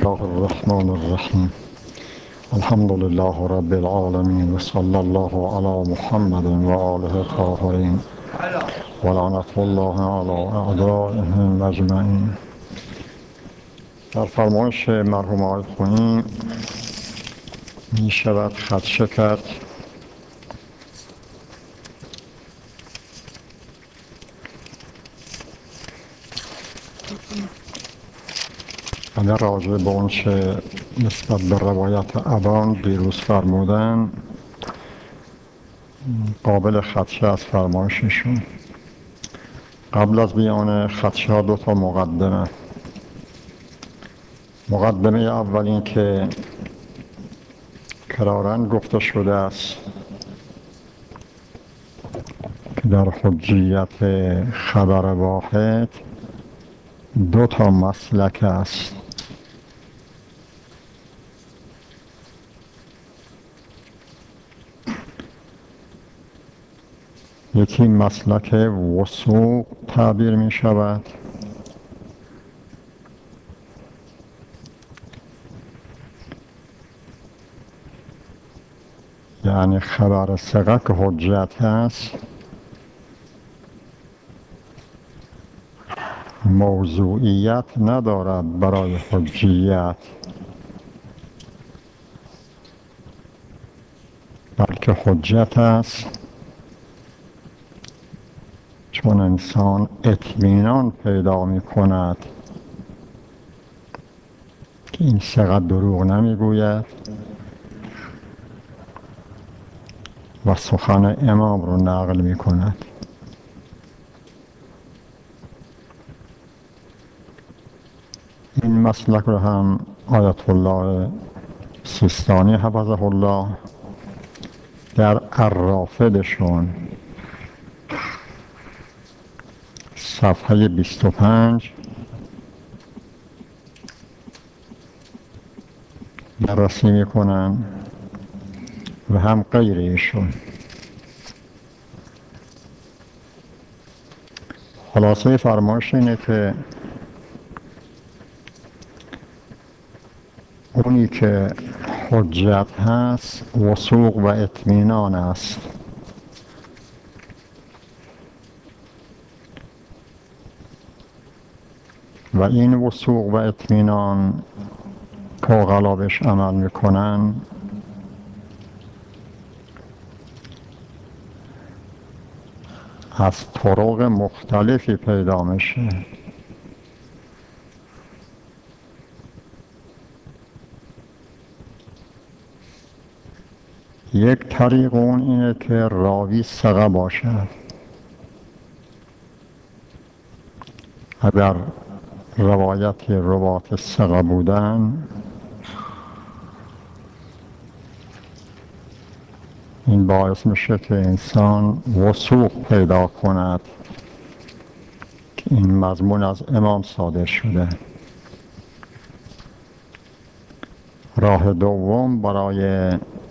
الله الرحمن الرحیم. الحمد لله رب العالمین و صلی الله علی محمد و آله الطاهرین و لعنت الله علی اعدائهم اجمعین. در فرمایش مرحوم آقای خونی می شود خدشه کرد اگر راجع به اون چه نسبت به روایت ابان دیروز فرمودن قابل خدشه از فرمایششون. قبل از بیان خدشه ها دو تا مقدمه اول این که کراراً گفته شده است که در حجیت خبر واحد دو تا مسلک است. یکی مسلک وثوق تعبیر می شود یعنی خبر ثقه که حجت است موضوعیت ندارد برای حجیت، بلکه حجت است چون انسان اطمینان پیدا می کند که این ثقه دروغ نمی گوید و سخن امام رو نقل می کند. این مسلک رو هم آیت الله سیستانی حفظه الله در الرافدشون صفحه 25 بررسی میکنن و هم غیر ایشون. خلاصه فرمایش اینه که اونی که حجت هست وثوق و اطمینان است. و این وثوق و اطمینان که عقلا بهش عمل میکنن از طرق مختلفی پیدا میشه. یک طریق اون اینه که راوی ثقه باشد. اگر روایتی روات ثقه بودن این باعث میشه که انسان وثوق پیدا کند که این مضمون از امام صادر شده. راه دوم برای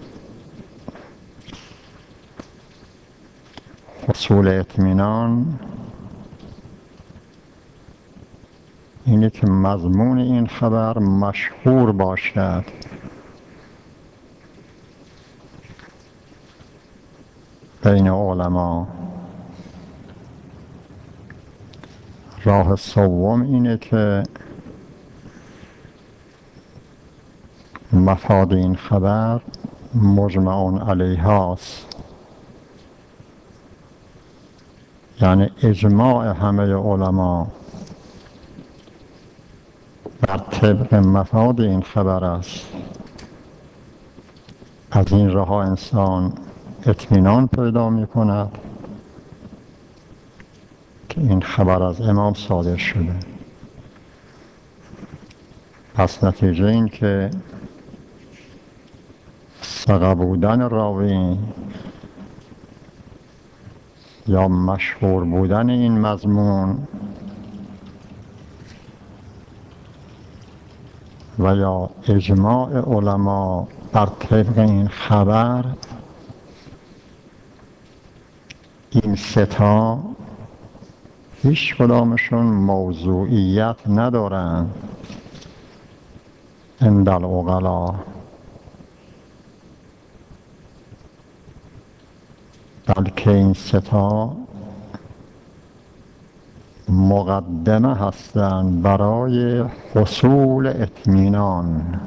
حصول اطمینان اینه که مضمون این خبر مشهور باشد. بین علما. راه سوم اینه که مفاد این خبر مجمع علیه است، یعنی اجماع همه علما بر طبق مفاد این خبر است. از این راه انسان اطمینان پیدا می کند که این خبر از امام صادر شده. پس نتیجه این که ثقه بودن راوی یا مشهور بودن این مضمون و یا اجماع علما بر طبق این خبر، این ستا هیچ کدامشون موضوعیت ندارن، عند العقلا، بلکه این ستا مقدمه هستند برای حصول اطمینان.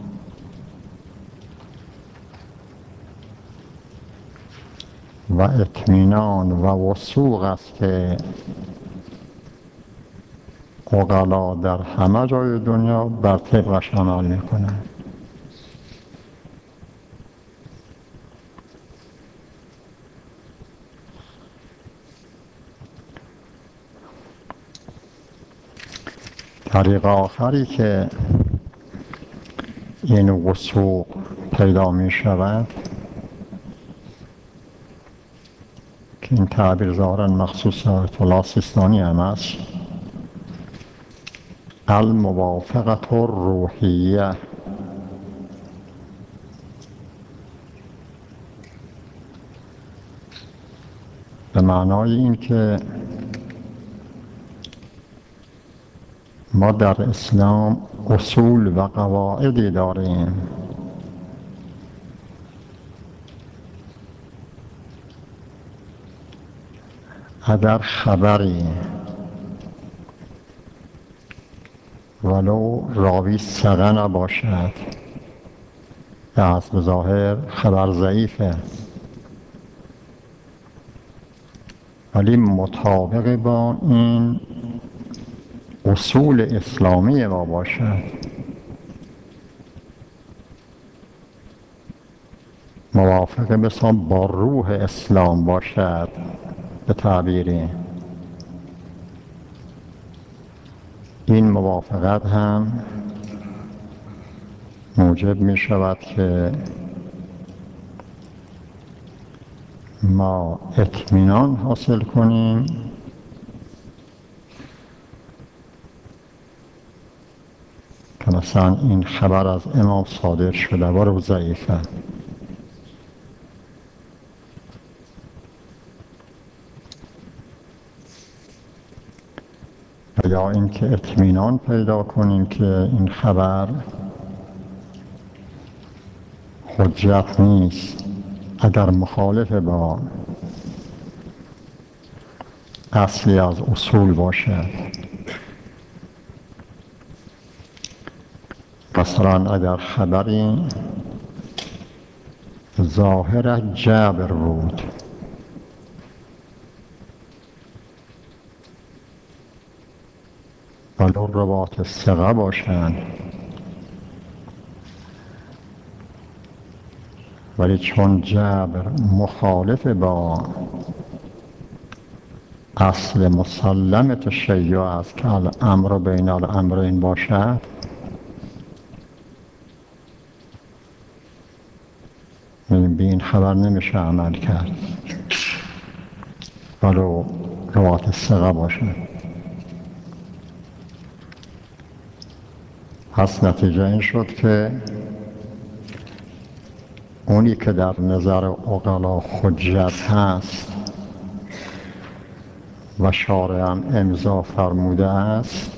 و اطمینان و وثوق است که عقلا در همه جای دنیا بر طبقش عمل میکنند. طریق آخری که این وثوق پیدا می شود، که این تعبیر ظاهراً مخصوص آیت الله سیستانی هم است، الموافقة الروحیه، به معنای این که ما در اسلام اصول و قواعدی داریم اگر خبری ولو راوی ثقه نباشد که از به ظاهر خبر ضعیفه ولی مطابق با این اصول اسلامی ما باشد، موافقه بسیار با روح اسلام باشد، به تعبیری این موافقت هم موجب می شود که ما اطمینان حاصل کنیم که مثلا این خبر از امام صادر شده و ضعیفه. یا اینکه اطمینان پیدا کنیم که این خبر حجت نیست اگر مخالف با اصلی از اصول باشد. مثلا اگر خبری ظاهر جبر بود ولو روات ثقه باشند ولی چون جبر مخالف با اصل مسلم تشیع است که الامر بین الامرین باشد، به این خبر نمیشه عمل کرد ولو روات ثقه باشد. پس نتیجه این شد که اونی که در نظر عقلا حجت هست و شارع هم امضا فرموده است،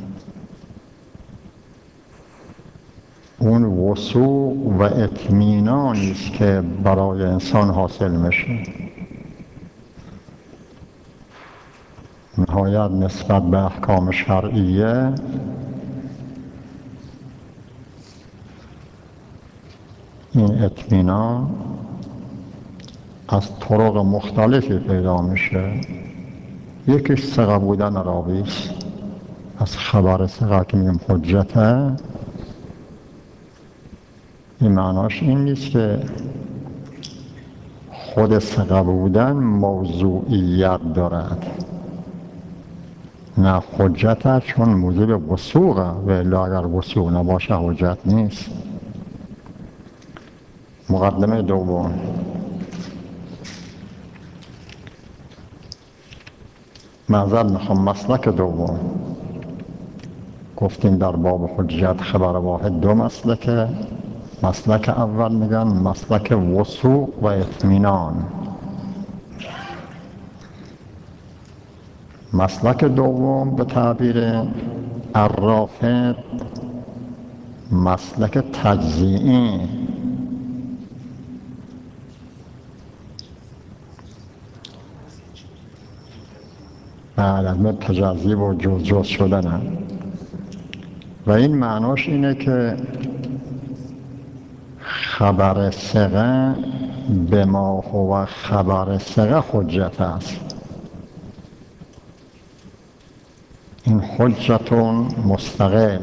اون وثوق و اطمینانی است که برای انسان حاصل میشه. نهایت نسبت به احکام شرعیه این اطمینان از طرق مختلفی پیدا میشه. یکیش ثقه بودن راوی است. از خبر ثقه که میگیم حجته، این معناش این نیست که خود ثقه بودن موضوعیت دارد، نه حجته چون موجب وثوقه و الا اگر وثوق نباشه حجت نیست. مقدمه دوم، معذرت میخوام، مسلک دوم. گفتیم در باب حجت خبر واحد دو مسلکه. مسلک اول میگن مسلک وثوق و اطمینان. مسلک دوم به تعبیر الرافض مسلک تجزیعی، بعد از تجزیه و جز شدن. و این معناش اینه که خبر ثقه به ما هو خبر ثقه حجت است. این حجتون مستقل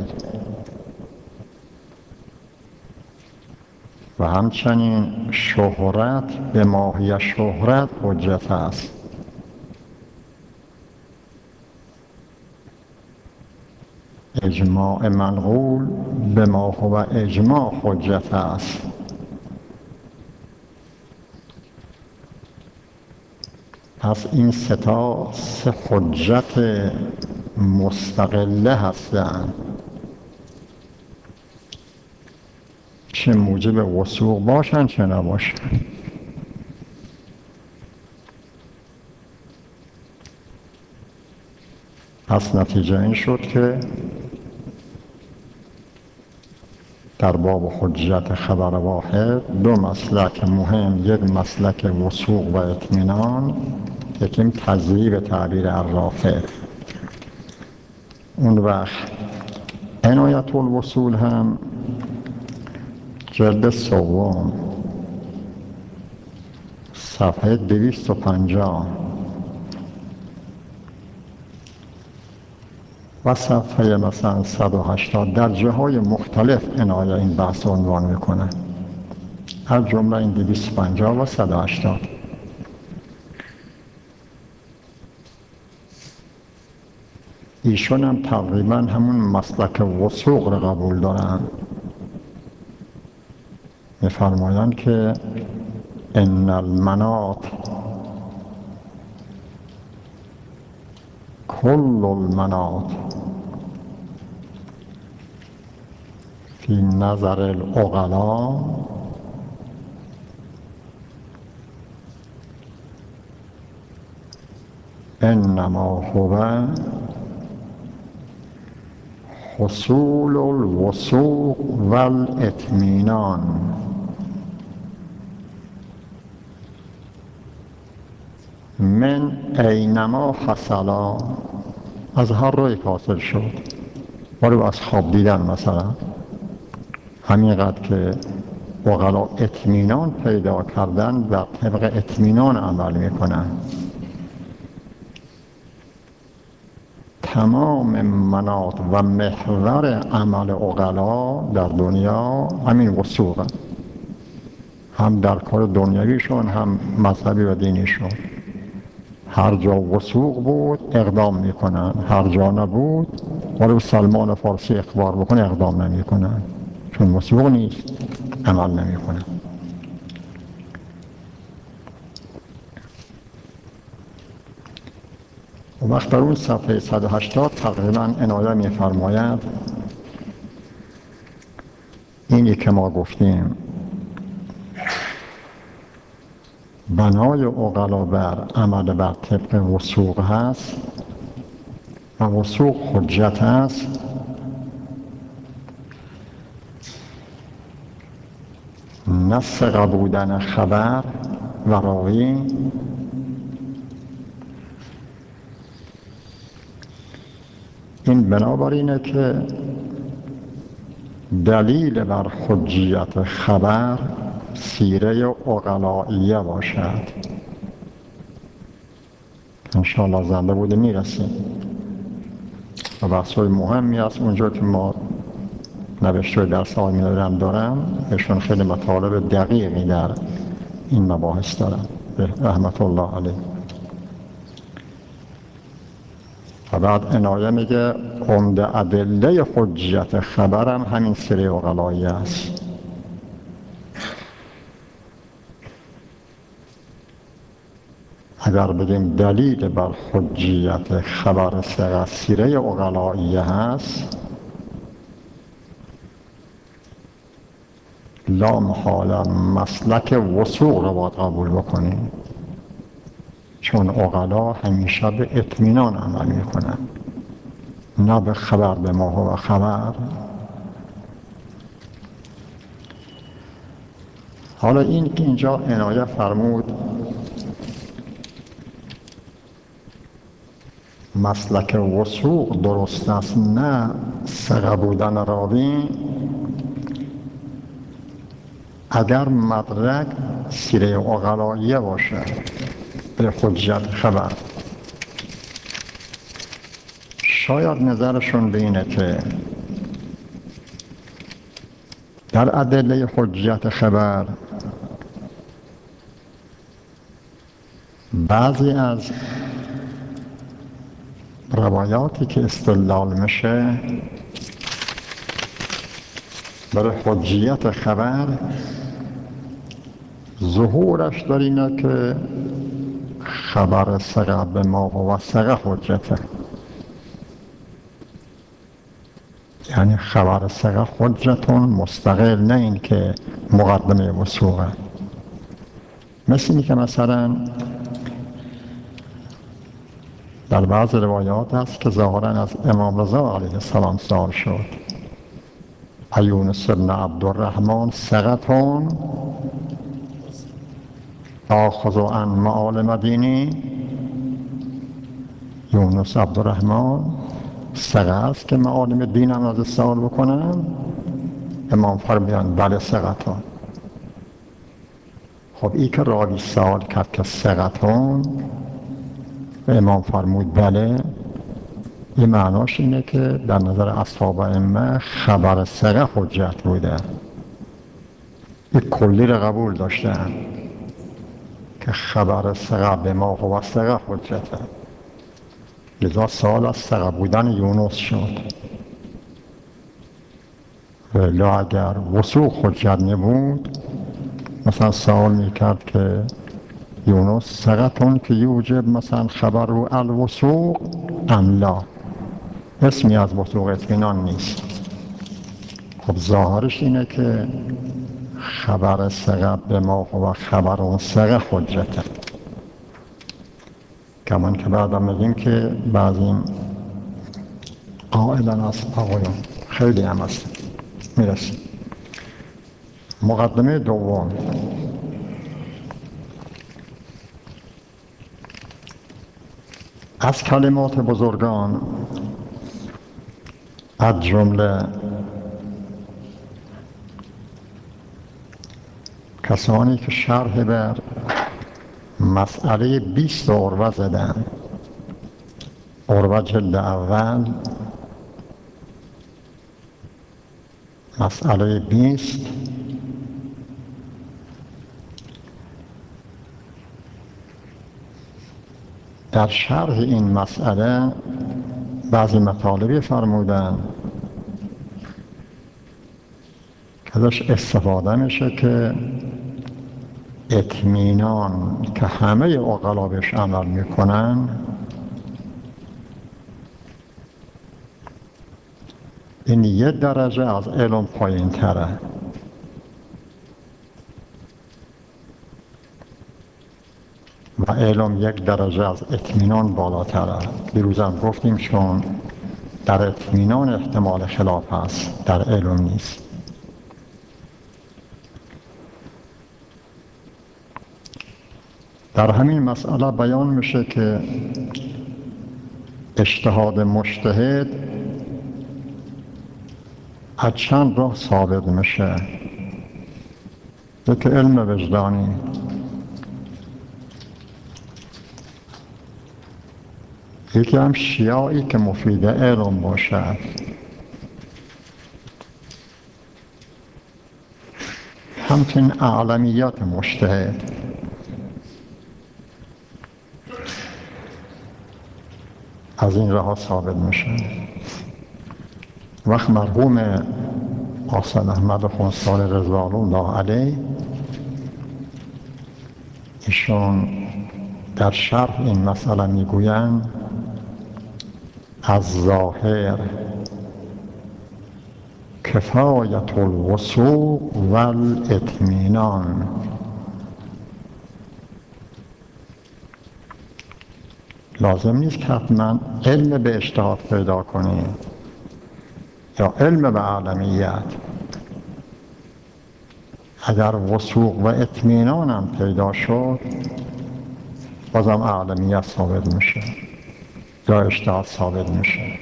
و همچنین شهرت به ماهی شهرت حجت است. اجماع منقول به ما هو اجماع حجت است. پس این سه حجت مستقله هستند، چه موجب وثوق باشن چه نباشن. پس نتیجه این شد که در باب حجت خبر واحد دو مسلک مهم، یک مسلک وثوق و اطمینان، یکیم تجزیه به تعبیر الرافع. اون وقت عنایت الوصول هم جلد سوم صفحه 250 و صفحه مثلا 180 در جاهای مختلف عنایت این بحث رو عنوان میکنه، از جمله این 250 و 180. ایشون هم تقریبا همون مسلک وثوق رو قبول دارن. می‌فرمایند که ان المناط کل المناط فی نظر العقلاء انما هو حصول الوثوق و الاطمینان من اینما حصلا، از هر روی حاصل شد. ولی از خواب دیدن مثلا همینقدر که عقلا اطمینان پیدا کردن و طبق اطمینان عمل میکنن. تمام مناط و محور عمل عقلا در دنیا همین وثوقه، هم در کار دنیویشون هم مذهبی و دینیشون. هر جا وثوق بود اقدام میکنن، هر جا نبود ولی سلمان فارسی اخبار بکنه اقدام نمیکنن، چون وثوق نیست عمل نمیکنن. و وقت در اون صفحه 180 تقریبا عنایت می‌فرماید اینی که ما گفتیم بنای عقلا بر عمل بر طبق وثوق هست و وثوق حجت است. نه ثقه بودن خبر و راوی، این بنابراینه که دلیل بر حجیت خبر سیره عقلائیه باشد. انشاءالله زنده بوده میرسیم و بحثای مهمی هست اونجا که ما نوشته درس های میدارم دارم، ایشون خیلی مطالب دقیقی در این مباحث دارم رحمت الله علیه. و بعد عنایه میگه عمده ادله حجیت خبرم همین سیره عقلائیه است. اگر بگیم دلیل بر حجیت خبر ثقه سیره عقلائیه هست، لا محاله مسلک وثوق رو باید قبول بکنیم، چون عقلا همیشه به اطمینان عمل میکنن، نه به خبر به ما هو خبر. حالا این که اینجا عنایت فرمود مسلک وثوق درست است، نه ثقه بودن راوی. اگر مدرک سیره عقلاییه باشه به حجت خبر، شاید نظرشون به اینه که در ادله حجت خبر بعضی از روایاتی که استدلال میشه برای حجیت خبر ظهورش در اینه که خبر ثقه به ما و ثقه حجته، یعنی خبر ثقه حجتون مستقل، نه این که مقدمه وثوقه. مثل اینی که مثلا در بعض روایات هست که ظاهرا از امام رضا علیه السلام سوال شد یونس بن عبدالرحمن ثقتون آخذ عن معالم دینی، یونس عبدالرحمن ثقه است که معالم دینم از سوال بکنم؟ امام فرمودند بله ثقتون. خب این که راوی سوال کرد که ثقتون و امام فرمود بله، این معناش اینه که در نظر اصحاب ائمه خبر ثقه حجت بوده، این کلی رو قبول داشتن که خبر ثقه به ما هو ثقه حجته، لذا سوال از ثقه بودن یونس شد. ولی اگر وثوق حجت نبود مثلا سوال میکرد که یونس ثقتون که یوجب مثلا خبر رو الوثوق ام لا، اسمی از وثوق اطمینان نیست. خب ظاهرش اینه که خبر ثقه به ما و خبر اون ثقه حجته، کمان که بعد میگیم که بعضی قائلا از آقایون خیلی هم هست. میرسیم مقدمه دوم. از کلمات بزرگان از جمله کسانی که شرح بر مسئله 20 عروه زدن، عروه جلد اول مسئله 20 در شرح این مسئله بعضی مطالبی فرمودن که ازش استفاده میشه که اطمینان که همه عقلا بهش عمل میکنن این یه درجه از علم پایین تره. و علم یک درجه از اطمینان بالاتره. دیروز هم گفتیم چون در اطمینان احتمال خلاف هست، در علم نیست. در همین مسئله بیان میشه که اجتهاد مجتهد از چند راه ثابت میشه. یکی علم وجدانی، یکی هم شیاعی که مفید علم باشد، همچنین اعلمیات مجتهد. از این راه ثابت میشه. وقت مرحوم حسن احمد خونساری رضوان الله علیه ایشون در شرح این مسئله میگویند از ظاهر کفایت الوثوق و الاطمینان. لازم نیست که حتما علم به اجتهاد پیدا کنی یا علم به عالمیت. اگر وثوق و اطمینانم پیدا شد بازم اعلمیت ثابت میشه یا اجتهاد ثابت میشه.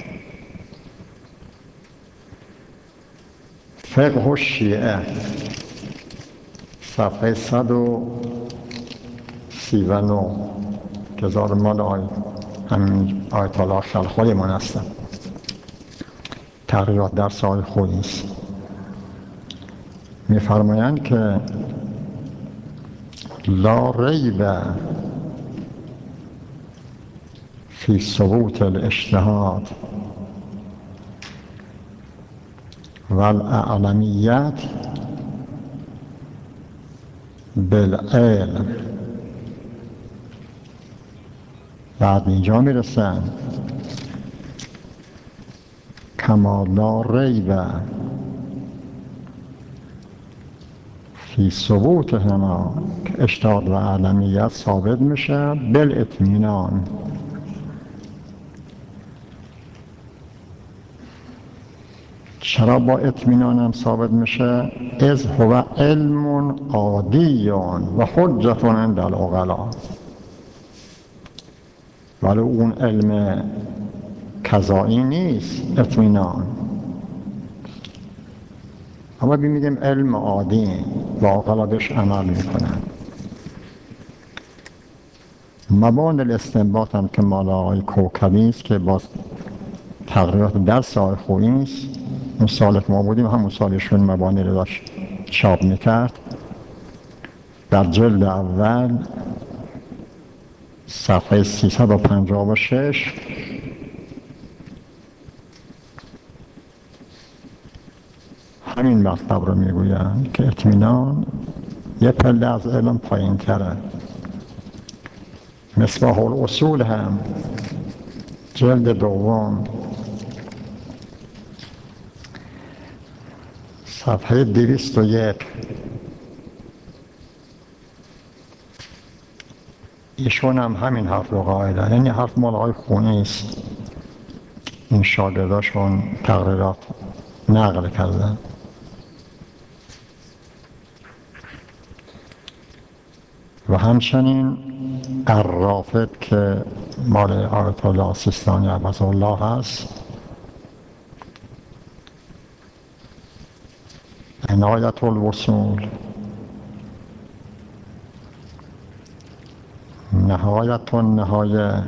فقه الشیعه صفحه 139 که زار مال همین آیت الله خلخالیمان هستن، تغییرات در سال خویی است. میفرمایند که لا ریب فی ثبوت الاجتهاد و الاعلمیت بالعلم. بعد اینجا میرسن کما لا ریب فی ثبوت هما که اجتهاد و اعلمیت ثابت میشه بالاطمینان. چرا با اطمینانم ثابت میشه؟ اذ هو علم عادی و حجت عند العقلاء. ولی اون علم قضایی نیست اطمینان، اما میگیم علم عادی و عقلا بهش عمل میکنن. مبان الاستنباط هم که مال آقای کوکبی است که باز تغییرات در سال خویی است. اون سال که ما بودیم همون سالشون مبانی رو داشت چاپ میکرد. در جلد اول صفحه 356 همین مطلب رو میگویند که اطمینان یه پله از علم پایین تره. مصباح الاصول هم جلد دوم صفحه 201 ایشون هم همین حرف رو قائلن، یعنی حرف مال آقای خونی است. این شاگرداشون تقریرات نقل کردن. و همچنین الرافد که مال آیت الله سیستانی عباس الله هست، عنایت الوصول، نهایت النهایه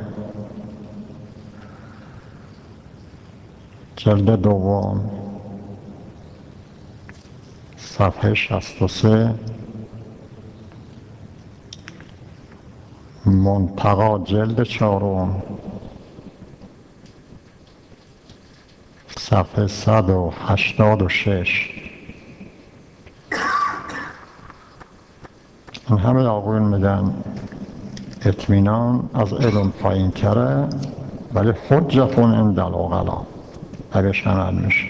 جلد دوم صفحه 63، منتقا جلد چهارم صفحه 186. این همه آقایون میگن اطمینان از علم پایین تره ولی حجتون عند العقلاء بهش عمل میشه.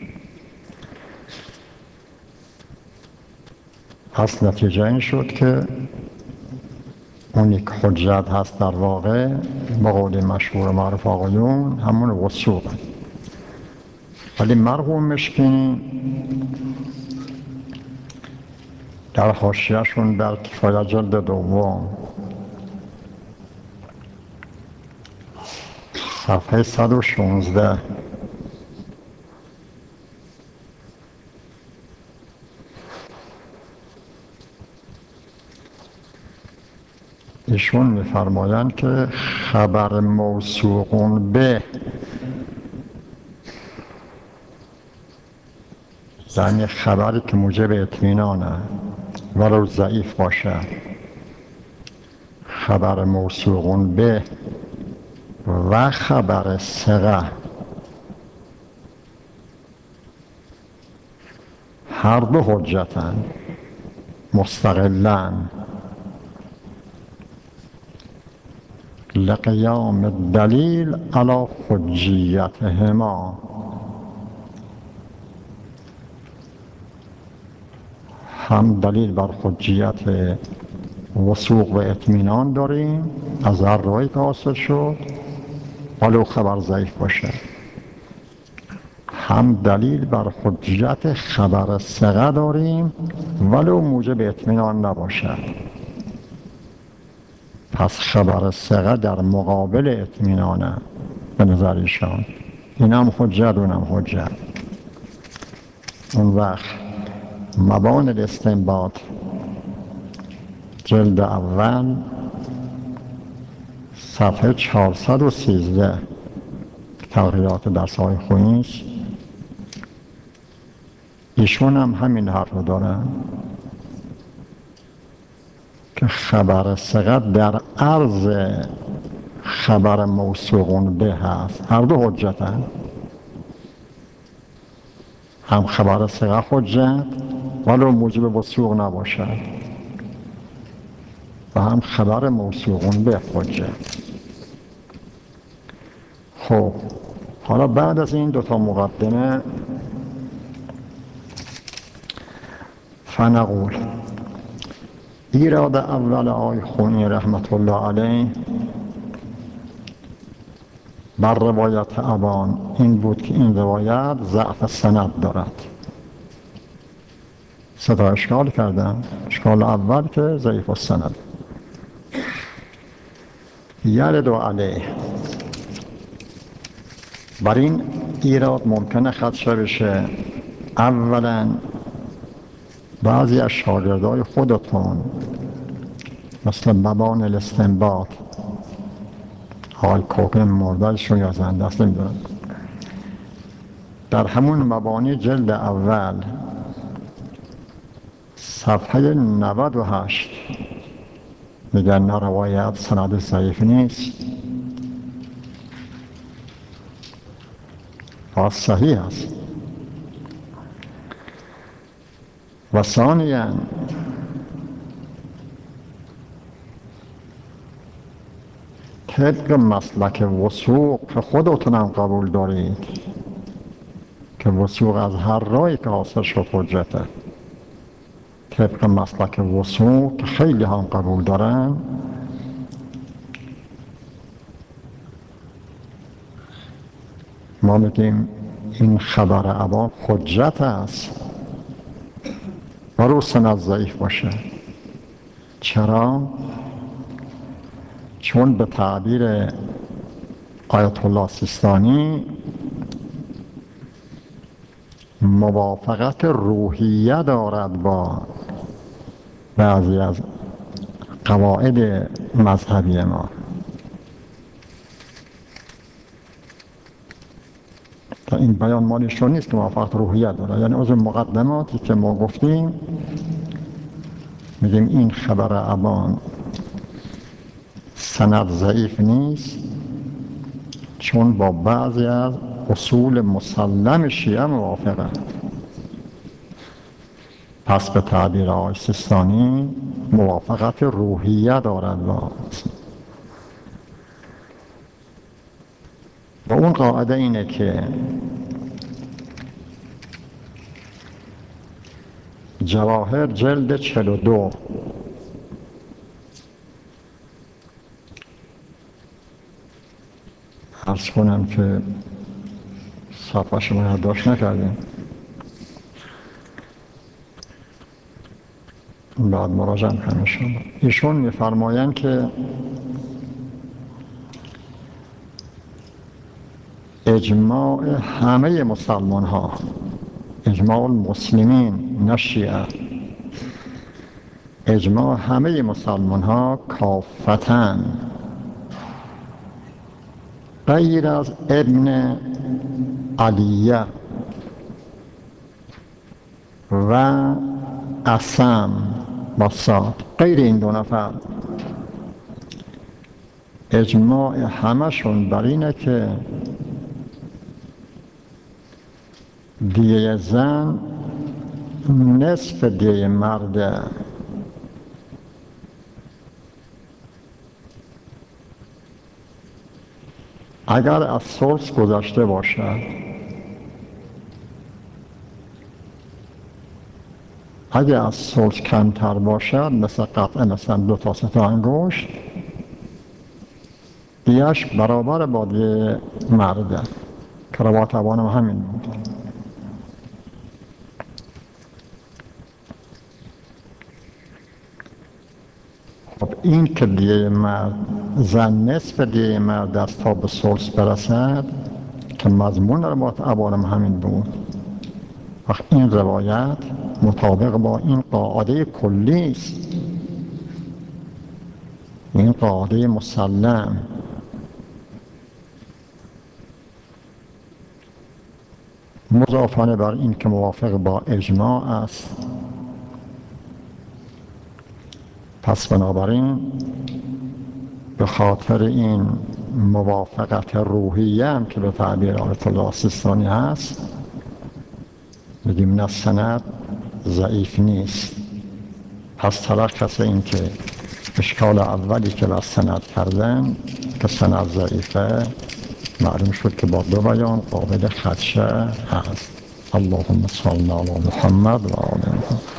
پس نتیجه این شد که اون یک حجت هست در واقع به قول مشهور معروف آقایون همون وثوق. ولی مرحوم مشکینی در حاشیه‌شون در کفایه جلد دوم صفحه 116 ایشون میفرمایند که خبر موثوق به یعنی خبری که موجب اطمینانه ولو ضعیف باشه، خبر موثوق به و خبر ثقه هر دو حجتن مستقلن لقیام الدلیل علی حجیتهما. هم دلیل بر حجیت وثوق و اطمینان داریم از هر راهی که حاصل شد ولو خبر ضعیف باشه. هم دلیل بر حجت خبر ثقه داریم ولو موجب اطمینان نباشد. پس خبر ثقه در مقابل اطمینانه به نظر ایشان. اینم حجت اونم حجت. اون وقت مبانی الاستنباط جلد اول صفحه 413 تغییرات درس‌های خویش، ایشون هم همین حرف رو دارن که خبر ثقه در عرض خبر موثوق به هست. هر دو حجتن، هم خبر ثقه حجت ولو موجب وثوق نباشد و هم خبر موثوق به حجت. خب حالا بعد از این دوتا مقدمه فنقول ایراد اول آقای خونی رحمت الله علیه بر روایت ابان این بود که این روایت ضعف سند دارد. سه تا اشکال کردن. اشکال اول که ضعیف السند. یرد علیه، بر این ایراد ممکنه خدشه بشه اولا بعضی از شاگردای خودتون مثل مبان الاستنباط های کوکن مردادشون یا زنده است نمیدونم، در همون مبانی جلد اول صفحه 98 میگن نه روایت سند ضعیف نیست و صحیح است. و ثانیاً طبق مسلک وثوق که خودتونم قبول دارید که وثوق از هر راهی که حاصل شد حجته، طبق مسلک وثوق که خیلی هم قبول دارن، ما میگیم این خبر ابا حجت است و رو سند ضعیف باشه. چرا؟ چون به تعبیر آیت الله سیستانی موافقت روحیه دارد با بعضی از قواعد مذهبی ما. تا این بیان مالشون نیست که موافقت روحیه داره، یعنی از مقدماتی که ما گفتیم میگیم این خبر ابان سند ضعیف نیست چون با بعضی از اصول مسلم شیعه موافقه. پس به تعبیر آقای سیستانی موافقت روحیه دارد و اون قاعده اینه که جواهر جلد 42 عرض کنم که صفحه شما یادداشت نکردیم، بعد مراجعه می‌کنم شما. ایشون می‌فرمایند که اجماع همه مسلمان ها، اجماع المسلمین نه شیعه، اجماع همه مسلمان ها کافتن غیر از ابن علیه و اسم و صاد، غیر این دو نفر اجماع همشون بر اینه که دیه زن نصف دیه مرده. اگر از ثلث گذشته باشد، اگر از ثلث کمتر باشد مثل قطعه مثلا 2 تا 3 تا انگشت، دیهش برابر با دیه مرده که روایت ابوانم همین بود. خب این که دیه مرد زن نصف دیه مرد است تا به ثلث برسد که مضمون روایت ابوانم همین بود. وقت این روایت مطابق با این قاعده کلی است، این قاعده مسلم. مضافانه بر این که موافق با اجماع است. پس بنابراین به خاطر این موافقت روحیه هم که به تعبیر آیت الله سیستانی هست، بگیم نه سند ضعیف نیست. پس تلخص این که اشکال اولی که بر سند کردن که سند ضعیفه، معلوم شد که با دو بیان قابل خدشه هست. اللهم صل علی محمد و آل محمد.